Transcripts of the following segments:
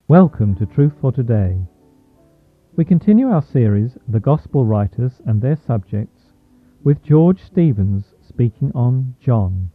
Welcome to Truth for Today. We continue our series, The Gospel Writers and Their Subjects, with George Stevens speaking on John.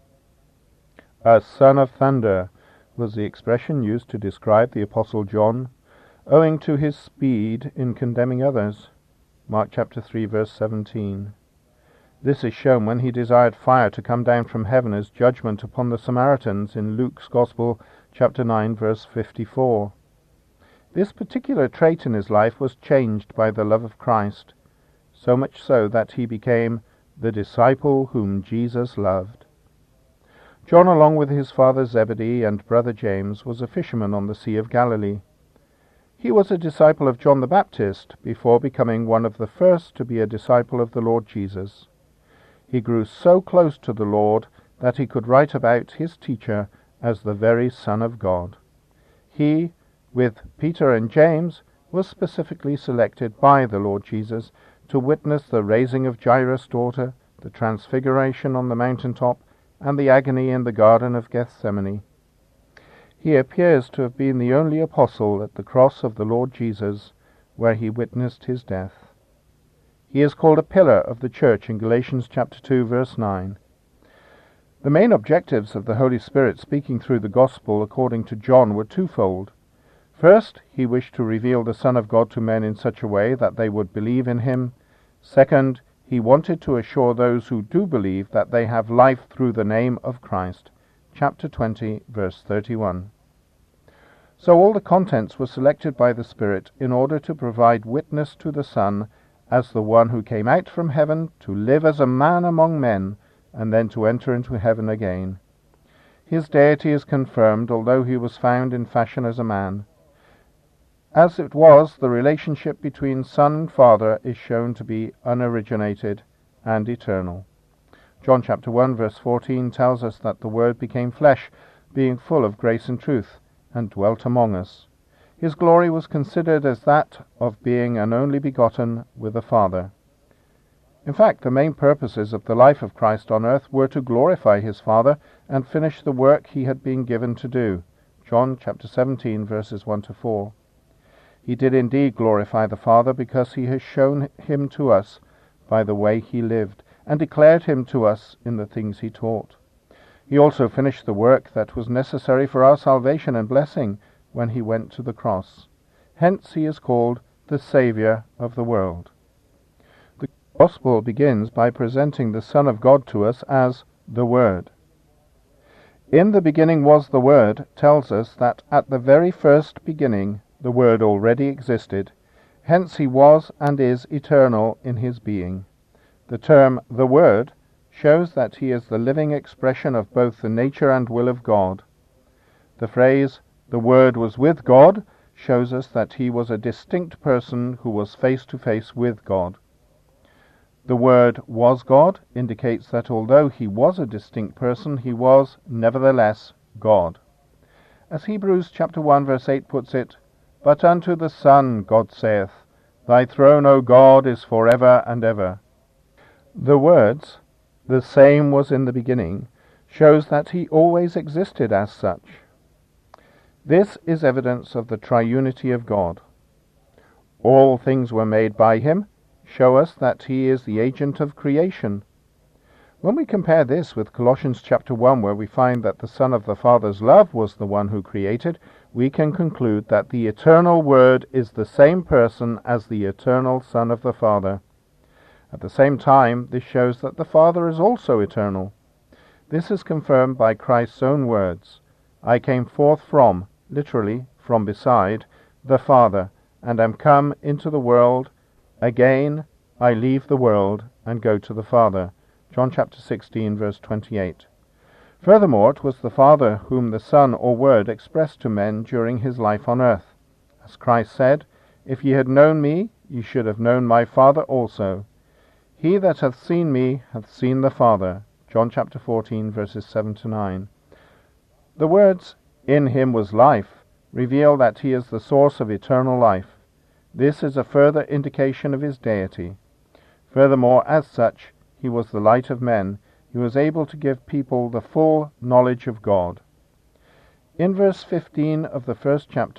A son of thunder was the expression used to describe the Apostle John, owing to his speed in condemning others. Mark chapter 3, verse 17. This is shown when he desired fire to come down from heaven as judgment upon the Samaritans in Luke's Gospel, chapter 9, verse 54. This particular trait in his life was changed by the love of Christ, so much so that he became the disciple whom Jesus loved. John, along with his father Zebedee and brother James, was a fisherman on the Sea of Galilee. He was a disciple of John the Baptist before becoming one of the first to be a disciple of the Lord Jesus. He grew so close to the Lord that he could write about his teacher as the very Son of God. He, with Peter and James, was specifically selected by the Lord Jesus to witness the raising of Jairus' daughter, the transfiguration on the mountaintop, and the agony in the Garden of Gethsemane. He appears to have been the only apostle at the cross of the Lord Jesus, where he witnessed his death. He is called a pillar of the church in Galatians chapter 2, verse 9. The main objectives of the Holy Spirit speaking through the gospel according to John were twofold. First, he wished to reveal the Son of God to men in such a way that they would believe in him. Second, he wanted to assure those who do believe that they have life through the name of Christ. Chapter 20, verse 31. So all the contents were selected by the Spirit in order to provide witness to the Son as the one who came out from heaven to live as a man among men and then to enter into heaven again. His deity is confirmed, although he was found in fashion as a man. As it was, the relationship between Son and Father is shown to be unoriginated and eternal. John chapter 1 verse 14 tells us that the Word became flesh, being full of grace and truth, and dwelt among us. His glory was considered as that of being an only begotten with the Father. In fact, the main purposes of the life of Christ on earth were to glorify his Father and finish the work he had been given to do. John chapter 17 verses 1 to 4. He did indeed glorify the Father because he has shown him to us by the way he lived, and declared him to us in the things he taught. He also finished the work that was necessary for our salvation and blessing when he went to the cross. Hence he is called the Saviour of the world. The Gospel begins by presenting the Son of God to us as the Word. In the beginning was the Word tells us that at the very first beginning the Word already existed, hence he was and is eternal in his being. The term the Word shows that he is the living expression of both the nature and will of God. The phrase, the Word was with God, shows us that he was a distinct person who was face to face with God. The Word was God indicates that although he was a distinct person, he was nevertheless God. As Hebrews chapter 1 verse 8 puts it, "But unto the Son God saith, Thy throne, O God, is forever and ever." The words, "the same was in the beginning," shows that he always existed as such. This is evidence of the triunity of God. All things were made by him, show us that he is the agent of creation. When we compare this with Colossians chapter 1, where we find that the Son of the Father's love was the one who created, we can conclude that the eternal Word is the same person as the eternal Son of the Father. At the same time, this shows that the Father is also eternal. This is confirmed by Christ's own words, "I came forth from," literally, from beside, "the Father, and am come into the world. Again, I leave the world and go to the Father." John chapter 16, verse 28. Furthermore, it was the Father whom the Son or Word expressed to men during his life on earth. As Christ said, "If ye had known me, ye should have known my Father also. He that hath seen me hath seen the Father." John chapter 14, verses 7 to 9. The words, "In him was life," reveal that he is the source of eternal life. This is a further indication of his deity. Furthermore, as such, he was the light of men. He was able to give people the full knowledge of God. In verse 15 of the first chapter,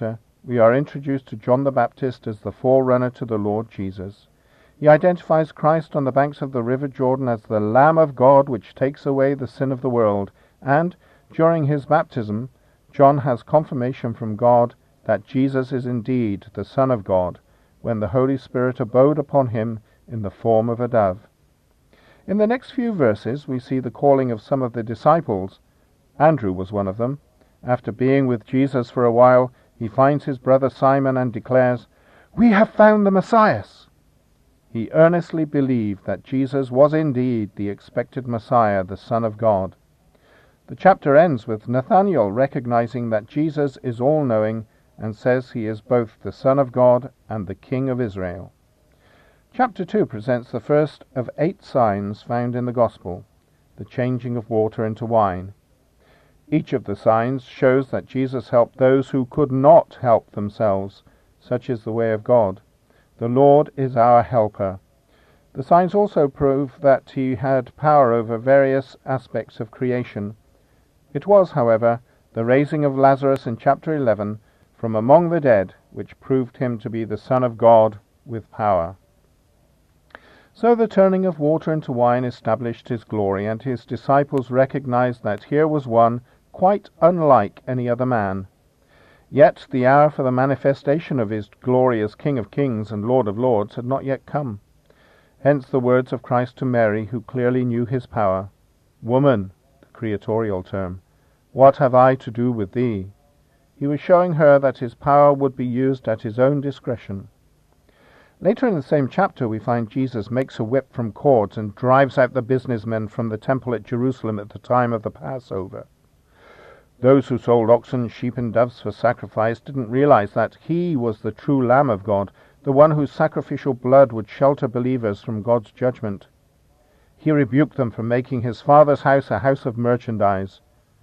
we are introduced to John the Baptist as the forerunner to the Lord Jesus. He identifies Christ on the banks of the river Jordan as the Lamb of God which takes away the sin of the world, and during his baptism, John has confirmation from God that Jesus is indeed the Son of God, when the Holy Spirit abode upon him in the form of a dove. In the next few verses we see the calling of some of the disciples. Andrew was one of them. After being with Jesus for a while, he finds his brother Simon and declares, "We have found the Messiah." He earnestly believed that Jesus was indeed the expected Messiah, the Son of God. The chapter ends with Nathanael recognizing that Jesus is all-knowing and says he is both the Son of God and the King of Israel. Chapter 2 presents the first of 8 signs found in the Gospel, the changing of water into wine. Each of the signs shows that Jesus helped those who could not help themselves. Such is the way of God. The Lord is our helper. The signs also prove that he had power over various aspects of creation. It was, however, the raising of Lazarus in chapter 11 from among the dead which proved him to be the Son of God with power. So the turning of water into wine established his glory, and his disciples recognized that here was one quite unlike any other man. Yet the hour for the manifestation of his glory as King of Kings and Lord of Lords had not yet come. Hence the words of Christ to Mary, who clearly knew his power. "Woman," the creatorial term, "what have I to do with thee?" He was showing her that his power would be used at his own discretion. Later in the same chapter we find Jesus makes a whip from cords and drives out the businessmen from the temple at Jerusalem at the time of the Passover. Those who sold oxen, sheep, and doves for sacrifice didn't realize that he was the true Lamb of God, the one whose sacrificial blood would shelter believers from God's judgment. He rebuked them for making his Father's house a house of merchandise.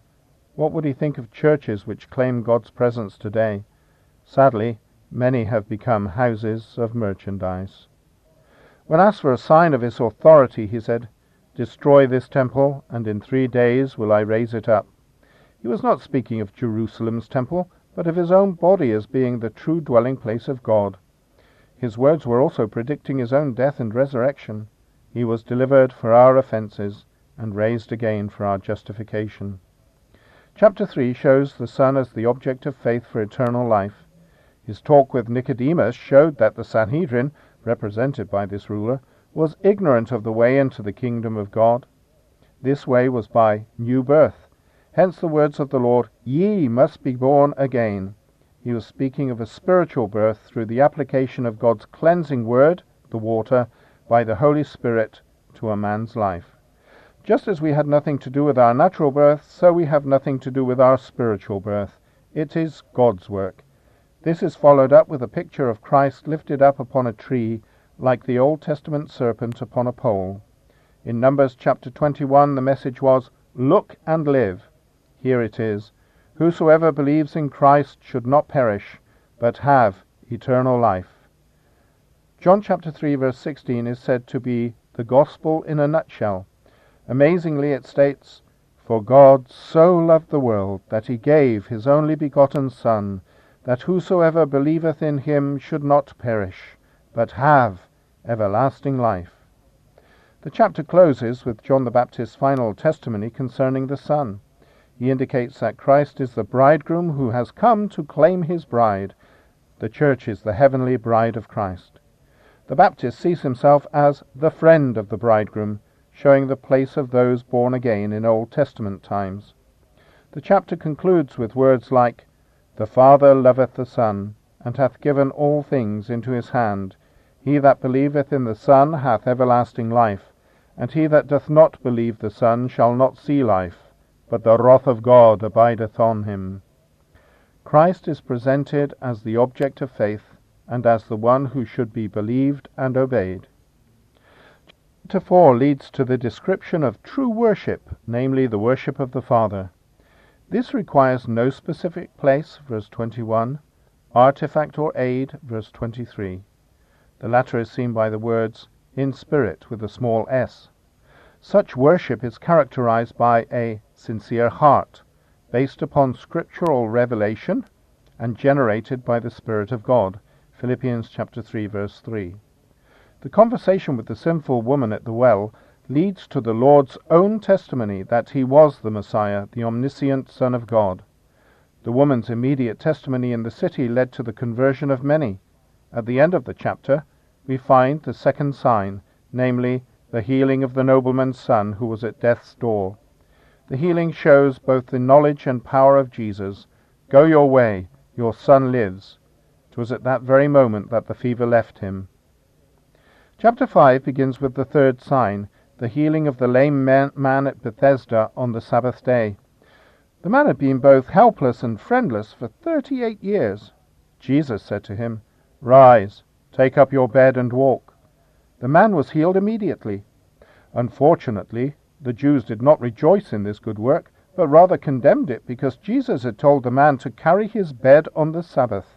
What would he think of churches which claim God's presence today? Sadly, many have become houses of merchandise. When asked for a sign of his authority, he said, "Destroy this temple, and in 3 days will I raise it up." He was not speaking of Jerusalem's temple, but of his own body as being the true dwelling place of God. His words were also predicting his own death and resurrection. He was delivered for our offenses and raised again for our justification. Chapter 3 shows the Son as the object of faith for eternal life. His talk with Nicodemus showed that the Sanhedrin, represented by this ruler, was ignorant of the way into the kingdom of God. This way was by new birth. Hence the words of the Lord, "Ye must be born again." He was speaking of a spiritual birth through the application of God's cleansing word, the water, by the Holy Spirit to a man's life. Just as we had nothing to do with our natural birth, so we have nothing to do with our spiritual birth. It is God's work. This is followed up with a picture of Christ lifted up upon a tree, like the Old Testament serpent upon a pole. In Numbers chapter 21, the message was, "Look and live." Here it is, "Whosoever believes in Christ should not perish, but have eternal life." John chapter 3, verse 16 is said to be the gospel in a nutshell. Amazingly it states, "For God so loved the world, that he gave his only begotten Son, that whosoever believeth in him should not perish, but have everlasting life." The chapter closes with John the Baptist's final testimony concerning the Son. He indicates that Christ is the bridegroom who has come to claim his bride. The church is the heavenly bride of Christ. The Baptist sees himself as the friend of the bridegroom, showing the place of those born again in Old Testament times. The chapter concludes with words like, "The Father loveth the Son, and hath given all things into his hand. He that believeth in the Son hath everlasting life, and he that doth not believe the Son shall not see life, but the wrath of God abideth on him." Christ is presented as the object of faith, and as the one who should be believed and obeyed. Chapter 4 leads to the description of true worship, namely the worship of the Father. This requires no specific place, verse 21, artifact or aid, verse 23. The latter is seen by the words, "in spirit," with a small s. Such worship is characterized by a sincere heart, based upon scriptural revelation and generated by the Spirit of God. Philippians chapter 3, verse 3. The conversation with the sinful woman at the well leads to the Lord's own testimony that he was the Messiah, the omniscient Son of God. The woman's immediate testimony in the city led to the conversion of many. At the end of the chapter, we find the second sign, namely, the healing of the nobleman's son who was at death's door. The healing shows both the knowledge and power of Jesus. Go your way, your son lives. It was at that very moment that the fever left him. Chapter 5 begins with the third sign, the healing of the lame man at Bethesda on the Sabbath day. The man had been both helpless and friendless for 38 years. Jesus said to him, "Rise, take up your bed and walk." The man was healed immediately. Unfortunately, the Jews did not rejoice in this good work, but rather condemned it because Jesus had told the man to carry his bed on the Sabbath.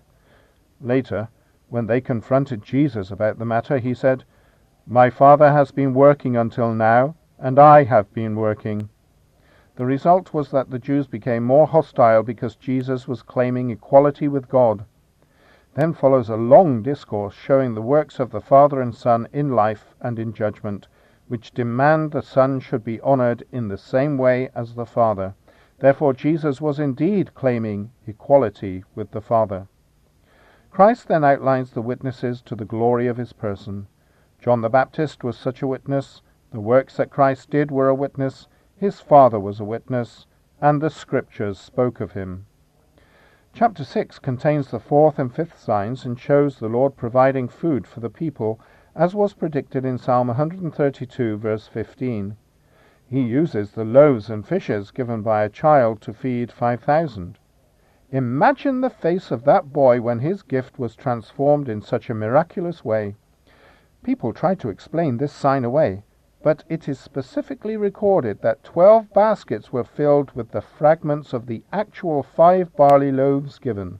Later, when they confronted Jesus about the matter, he said, "My Father has been working until now, and I have been working." The result was that the Jews became more hostile because Jesus was claiming equality with God. Then follows a long discourse showing the works of the Father and Son in life and in judgment, which demand the Son should be honored in the same way as the Father. Therefore Jesus was indeed claiming equality with the Father. Christ then outlines the witnesses to the glory of his person. John the Baptist was such a witness, the works that Christ did were a witness, his Father was a witness, and the Scriptures spoke of him. Chapter 6 contains the fourth and fifth signs and shows the Lord providing food for the people, as was predicted in Psalm 132, verse 15. He uses the loaves and fishes given by a child to feed 5,000. Imagine the face of that boy when his gift was transformed in such a miraculous way. People try to explain this sign away, but it is specifically recorded that 12 baskets were filled with the fragments of the actual 5 barley loaves given.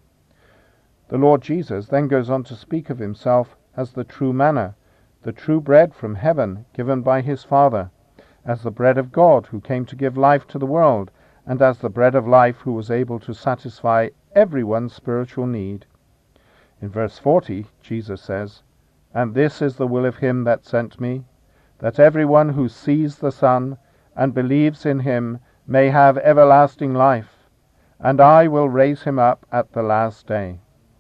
The Lord Jesus then goes on to speak of himself as the true manna, the true bread from heaven given by his Father, as the bread of God who came to give life to the world, and as the bread of life who was able to satisfy everyone's spiritual need. In verse 40, Jesus says, "And this is the will of him that sent me, that everyone who sees the Son and believes in him may have everlasting life, and I will raise him up at the last day."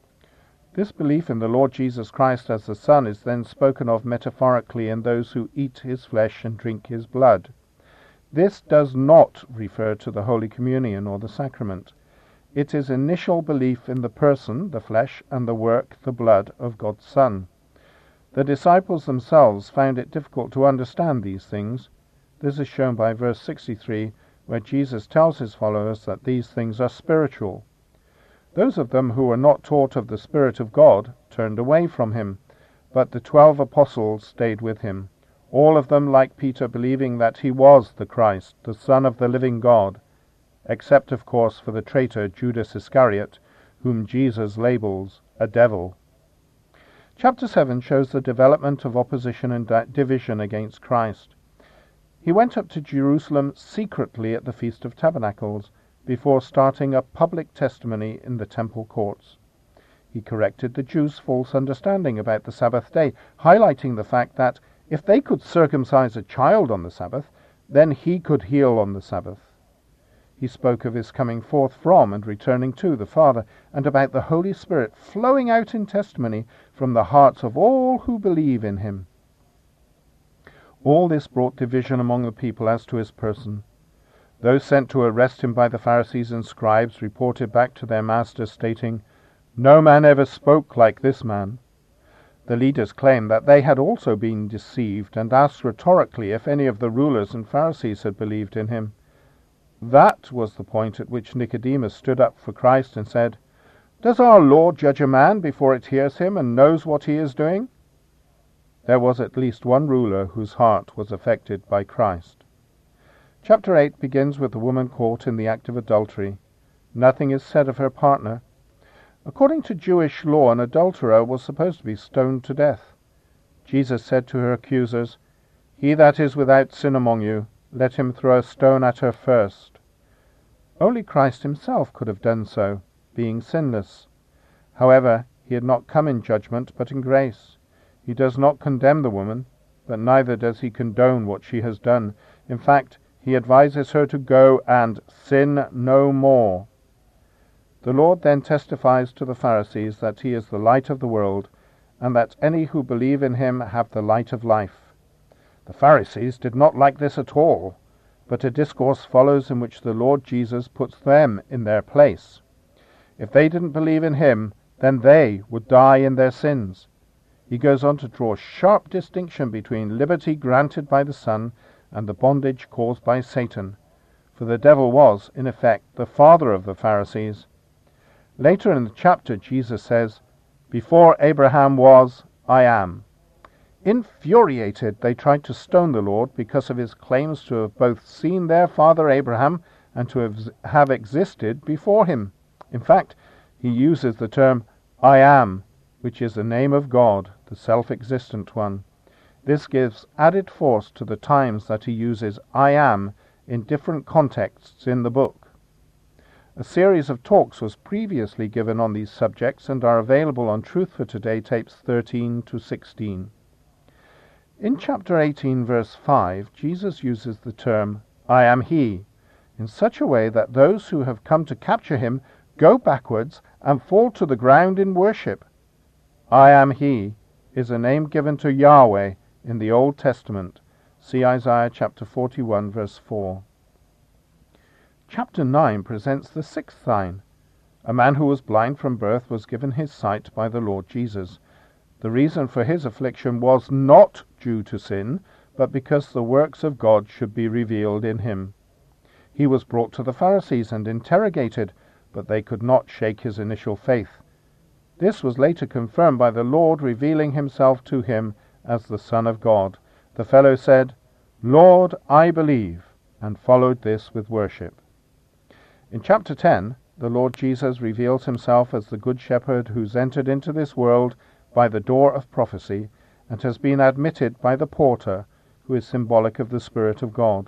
This belief in the Lord Jesus Christ as the Son is then spoken of metaphorically in those who eat his flesh and drink his blood. This does not refer to the Holy Communion or the sacrament. It is initial belief in the person, the flesh, and the work, the blood, of God's Son. The disciples themselves found it difficult to understand these things. This is shown by verse 63, where Jesus tells his followers that these things are spiritual. Those of them who were not taught of the Spirit of God turned away from him, but the 12 apostles stayed with him, all of them, like Peter, believing that he was the Christ, the Son of the living God, except, of course, for the traitor Judas Iscariot, whom Jesus labels a devil. Chapter 7 shows the development of opposition and division against Christ. He went up to Jerusalem secretly at the Feast of Tabernacles, before starting a public testimony in the temple courts. He corrected the Jews' false understanding about the Sabbath day, highlighting the fact that if they could circumcise a child on the Sabbath, then he could heal on the Sabbath. He spoke of his coming forth from and returning to the Father, and about the Holy Spirit flowing out in testimony from the hearts of all who believe in him. All this brought division among the people as to his person. Those sent to arrest him by the Pharisees and scribes reported back to their masters, stating, "No man ever spoke like this man." The leaders claimed that they had also been deceived, and asked rhetorically if any of the rulers and Pharisees had believed in him. That was the point at which Nicodemus stood up for Christ and said, "Does our law judge a man before it hears him and knows what he is doing?" There was at least one ruler whose heart was affected by Christ. Chapter 8 begins with the woman caught in the act of adultery. Nothing is said of her partner. According to Jewish law, an adulterer was supposed to be stoned to death. Jesus said to her accusers, "He that is without sin among you, let him throw a stone at her first." Only Christ himself could have done so, being sinless. However, he had not come in judgment, but in grace. He does not condemn the woman, but neither does he condone what she has done. In fact, he advises her to go and sin no more. The Lord then testifies to the Pharisees that he is the light of the world, and that any who believe in him have the light of life. The Pharisees did not like this at all, but a discourse follows in which the Lord Jesus puts them in their place. If they didn't believe in him, then they would die in their sins. He goes on to draw a sharp distinction between liberty granted by the Son and the bondage caused by Satan, for the devil was, in effect, the father of the Pharisees. Later in the chapter, Jesus says, "Before Abraham was, I am." Infuriated, they tried to stone the Lord because of his claims to have both seen their father Abraham and to have existed before him. In fact, he uses the term I am, which is the name of God, the self-existent one. This gives added force to the times that he uses I am in different contexts in the book. A series of talks was previously given on these subjects and are available on Truth for Today tapes 13 to 16. In chapter 18, verse 5, Jesus uses the term I am he in such a way that those who have come to capture him go backwards and fall to the ground in worship. I am he is a name given to Yahweh in the Old Testament. See Isaiah chapter 41, verse 4. Chapter 9 presents the sixth sign. A man who was blind from birth was given his sight by the Lord Jesus. The reason for his affliction was not due to sin, but because the works of God should be revealed in him. He was brought to the Pharisees and interrogated, but they could not shake his initial faith. This was later confirmed by the Lord revealing himself to him as the Son of God. The fellow said, "Lord, I believe," and followed this with worship. In chapter 10, the Lord Jesus reveals himself as the Good Shepherd who's entered into this world by the door of prophecy and has been admitted by the porter, who is symbolic of the Spirit of God.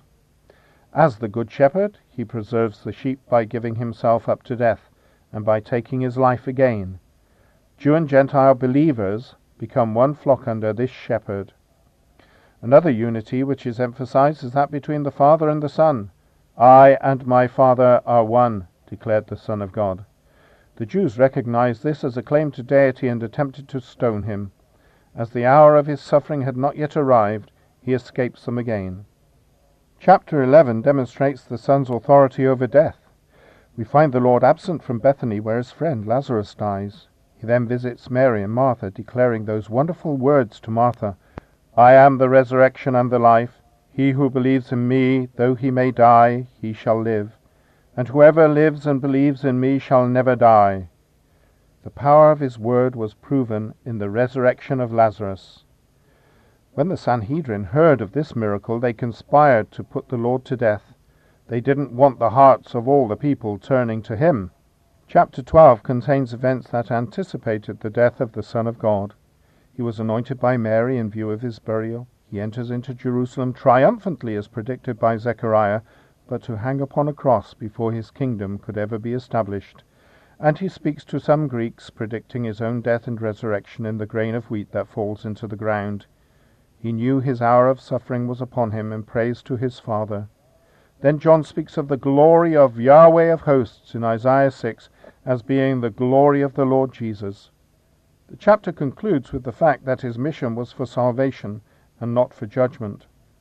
As the Good Shepherd, he preserves the sheep by giving himself up to death and by taking his life again. Jew and Gentile believers become one flock under this shepherd. Another unity which is emphasized is that between the Father and the Son. I and my Father are one, declared the Son of God. The Jews recognized this as a claim to deity and attempted to stone him. As the hour of his suffering had not yet arrived, he escapes them again. Chapter 11 demonstrates the Son's authority over death. We find the Lord absent from Bethany where his friend Lazarus dies. He then visits Mary and Martha, declaring those wonderful words to Martha, I am the resurrection and the life. He who believes in me, though he may die, he shall live. And whoever lives and believes in me shall never die. The power of his word was proven in the resurrection of Lazarus. When the Sanhedrin heard of this miracle, they conspired to put the Lord to death. They didn't want the hearts of all the people turning to him. Chapter 12 contains events that anticipated the death of the Son of God. He was anointed by Mary in view of his burial. He enters into Jerusalem triumphantly as predicted by Zechariah, but to hang upon a cross before his kingdom could ever be established. And he speaks to some Greeks, predicting his own death and resurrection in the grain of wheat that falls into the ground. He knew his hour of suffering was upon him and prays to his Father. Then John speaks of the glory of Yahweh of hosts in Isaiah 6 as being the glory of the Lord Jesus. The chapter concludes with the fact that his mission was for salvation and not for judgment.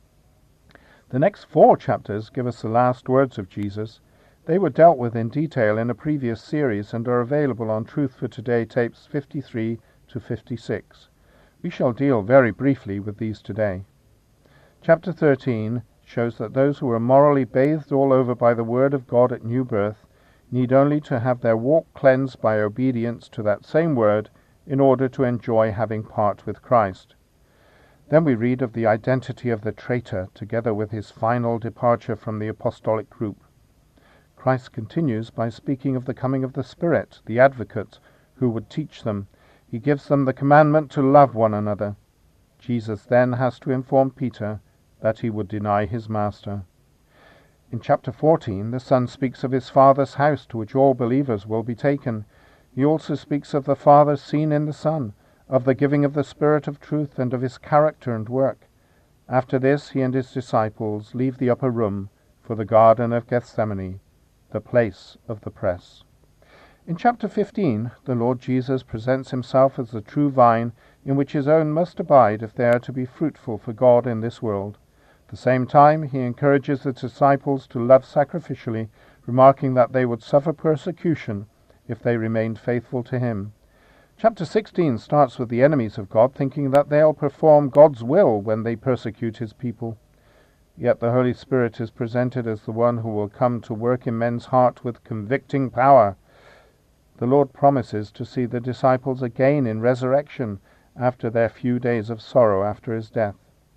The next 4 chapters give us the last words of Jesus. They were dealt with in detail in a previous series and are available on Truth for Today tapes 53 to 56. We shall deal very briefly with these today. Chapter 13 shows that those who are morally bathed all over by the Word of God at new birth need only to have their walk cleansed by obedience to that same Word in order to enjoy having part with Christ. Then we read of the identity of the traitor together with his final departure from the apostolic group. Christ continues by speaking of the coming of the Spirit, the Advocate, who would teach them. He gives them the commandment to love one another. Jesus then has to inform Peter that he would deny his master. In chapter 14, the Son speaks of his Father's house to which all believers will be taken. He also speaks of the Father seen in the Son, of the giving of the Spirit of truth, and of his character and work. After this, he and his disciples leave the upper room for the Garden of Gethsemane, the place of the press. In chapter 15, the Lord Jesus presents himself as the true vine in which his own must abide if they are to be fruitful for God in this world. At the same time, he encourages the disciples to love sacrificially, remarking that they would suffer persecution if they remained faithful to him. Chapter 16 starts with the enemies of God thinking that they'll perform God's will when they persecute his people. Yet the Holy Spirit is presented as the one who will come to work in men's heart with convicting power. The Lord promises to see the disciples again in resurrection after their few days of sorrow after his death.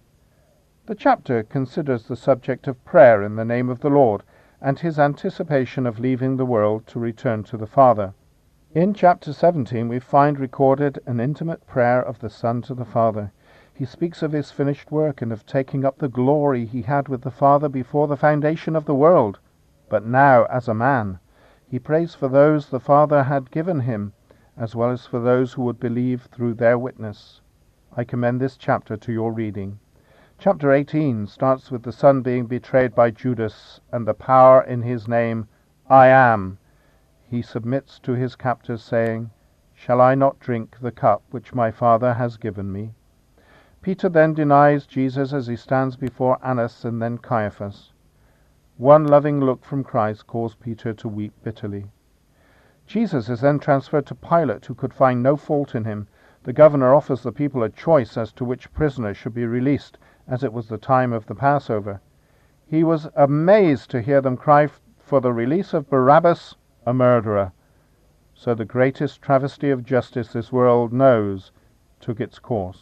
The chapter considers the subject of prayer in the name of the Lord and his anticipation of leaving the world to return to the Father. In chapter 17 we find recorded an intimate prayer of the Son to the Father. He speaks of his finished work and of taking up the glory he had with the Father before the foundation of the world. But now, as a man, he prays for those the Father had given him, as well as for those who would believe through their witness. I commend this chapter to your reading. Chapter 18 starts with the Son being betrayed by Judas and the power in his name, I am. He submits to his captors, saying, Shall I not drink the cup which my Father has given me? Peter then denies Jesus as he stands before Annas and then Caiaphas. One loving look from Christ caused Peter to weep bitterly. Jesus is then transferred to Pilate, who could find no fault in him. The governor offers the people a choice as to which prisoner should be released, as it was the time of the Passover. He was amazed to hear them cry for the release of Barabbas, a murderer. So the greatest travesty of justice this world knows took its course.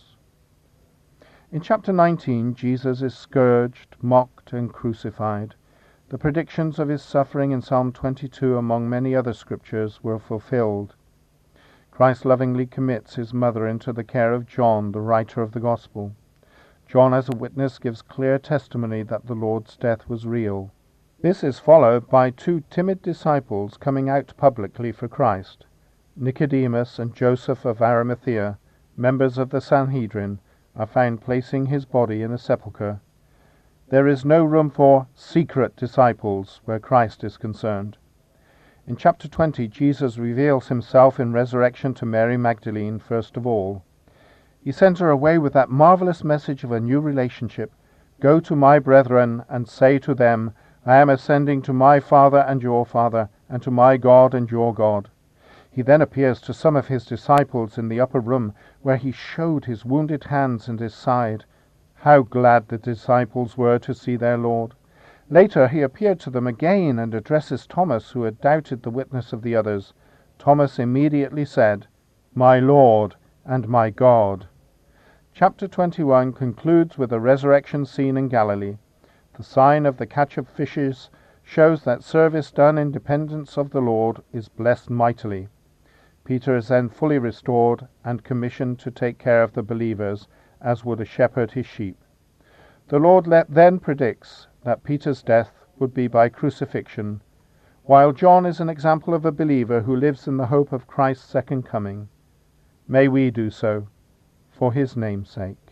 In chapter 19, Jesus is scourged, mocked, and crucified. The predictions of his suffering in Psalm 22, among many other scriptures, were fulfilled. Christ lovingly commits his mother into the care of John, the writer of the Gospel. John, as a witness, gives clear testimony that the Lord's death was real. This is followed by two timid disciples coming out publicly for Christ. Nicodemus and Joseph of Arimathea, members of the Sanhedrin, are found placing his body in a sepulchre. There is no room for secret disciples where Christ is concerned. In chapter 20, Jesus reveals himself in resurrection to Mary Magdalene first of all. He sends her away with that marvelous message of a new relationship. Go to my brethren and say to them, I am ascending to my Father and your Father, and to my God and your God. He then appears to some of his disciples in the upper room, where he showed his wounded hands and his side. How glad the disciples were to see their Lord. Later he appeared to them again and addresses Thomas, who had doubted the witness of the others. Thomas immediately said, My Lord and my God. Chapter 21 concludes with a resurrection scene in Galilee. The sign of the catch of fishes shows that service done in dependence of the Lord is blessed mightily. Peter is then fully restored and commissioned to take care of the believers, as would a shepherd his sheep. The Lord then predicts that Peter's death would be by crucifixion, while John is an example of a believer who lives in the hope of Christ's second coming. May we do so, for his name's sake.